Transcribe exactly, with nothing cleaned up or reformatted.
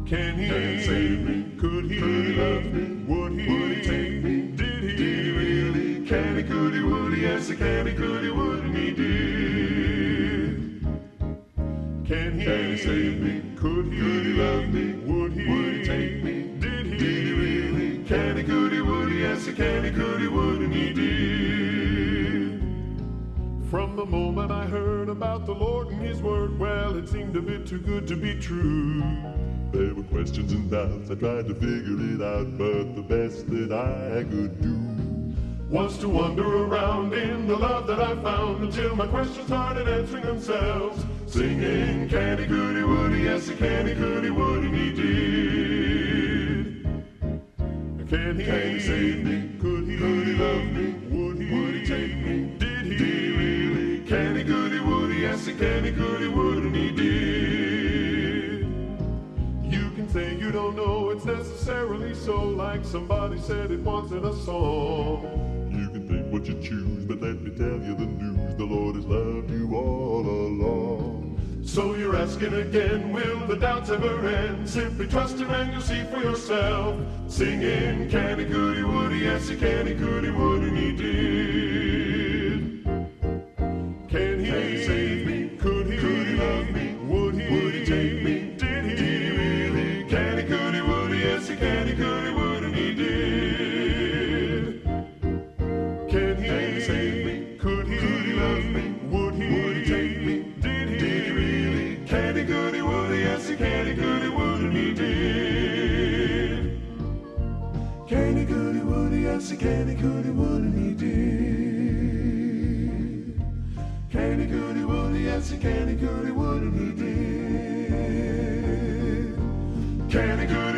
Can he, Can he save me? Could he, Could he love me? Would he, Would he take me? Did he, Did he really? Can he, could he, would he? Yes, he can he, could he, would he? He did. Can he, Can he save me? Could he, Could he love me? Would he, Would he take me? Did he, Did he really? Can he, could he, would he? Yes, he can he, could he, would he? He did. From the moment I heard about the Lord and His Word, well, it seemed a bit too good to be true. There were questions and doubts, I tried to figure it out, but the best that I could do Was to wander around in the love that I found until my questions started answering themselves. singing, can he, could he, would he? Yes, he can he, could he, would he? He did. Can he, Can he save me? Could he, Could he love me? Would he, Would he take me? Did he, Did he really? Can he, could he, would he? Yes, he can he, could he, would he? He did. You can say you don't know it's necessarily so, like somebody said it once in a song. You can think what you choose, but let me tell you the news. The Lord has loved you all along. So you're asking again, will the doubts ever end? Simply trust Him and you'll see for yourself. Singing, can he, could he, would he? Yes, he can he, could he, would he? He did. Can he, Can he save me? Could he, Could he love me? Would he, Would he take me? Did he, Did he really? Can he, could he, would he? Yes, he can he, could he, would he? He did. Can he, Can he save me? Could he, Could he love me? Would he, Would he take me? Did he, Did he really? Can he, could he, would he? Yes, he can he, could he, would he? He did. Can he, could he, would he? Yes, he can he, could he, would he? He did. Can he, could he, would he? Yes, he can he, could he, would he? He did. Can he, could